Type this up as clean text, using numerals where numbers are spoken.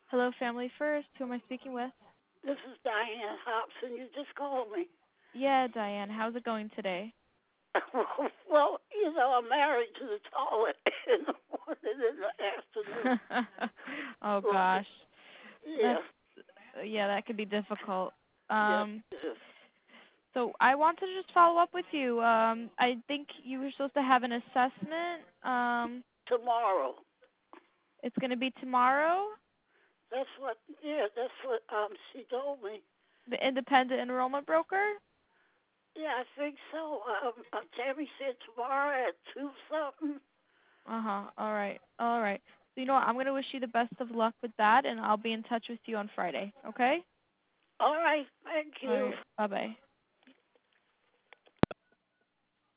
Hello, Family First. Who am I speaking with? This is Diane Hobson. You just called me. Yeah, Diane. How's it going today? Well, I'm married to the toilet in the morning and the afternoon. Oh Well, gosh, yeah, that's yeah, that could be difficult. yes, Um, it is. so I wanted to just follow up with you. I think you were supposed to have an assessment. Tomorrow. It's going to be tomorrow. That's what she told me. The independent enrollment broker. Yeah, I think so. Tammy said tomorrow at 2 something. All right. All right. So you know what? I'm going to wish you the best of luck with that, and I'll be in touch with you on Friday. Okay? All right, thank All you. right. Bye bye.